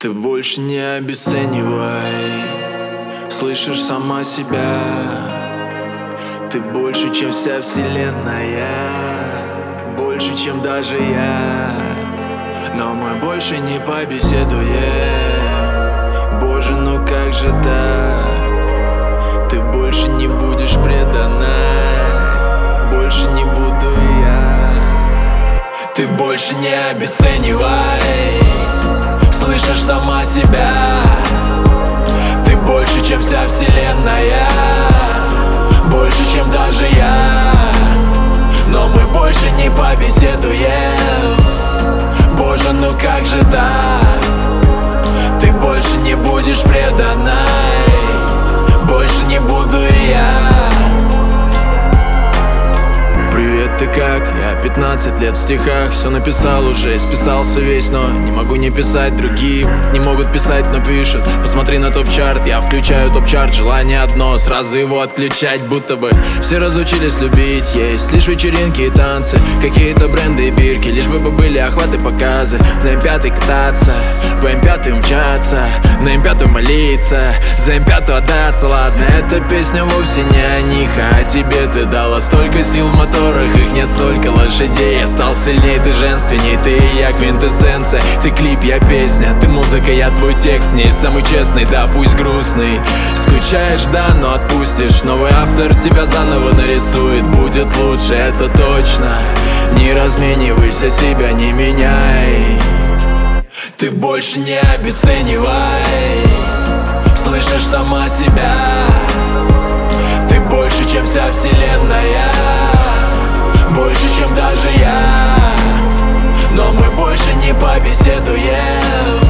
Ты больше не обесценивай, слышишь сама себя. Ты больше, чем вся вселенная, больше, чем даже я. Но мы больше не побеседуем. Боже, ну как же так? Ты больше не будешь предана, больше не буду я. Ты больше не обесценивай, слышишь сама себя. Ты больше, чем вся вселенная, больше, чем даже я. Но мы больше не побеседуем. Боже, ну как же так? Ты больше не будешь преданной, больше не буду и я. Привет, ты как? Я 15 лет в стихах, все написал уже, списался весь, но не могу не писать. Другие не могут писать, но пишут. Посмотри на топ-чарт, я включаю топ-чарт. Желание одно, сразу его отключать. Будто бы все разучились любить. Есть лишь вечеринки и танцы, какие-то бренды и бирки. Лишь бы были охваты, показы. На М5 кататься, по М5 умчаться, на М5 молиться, за М5 отдаться. Ладно, эта песня вовсе не о них, а о тебе. Ты дала столько сил в моторах, их нет столько лошадей. Я стал сильней, ты женственней, ты и я квинтэссенция. Ты клип, я песня, ты музыка, я твой текст. Не самый честный, да пусть грустный. Скучаешь, да, но отпустишь. Новый автор тебя заново нарисует. Будет лучше, это точно. Не разменивайся, себя не меняй. Ты больше не обесценивай, слышишь сама себя. Ты больше, чем вся вселенная, больше, чем даже я. Но мы больше не побеседуем.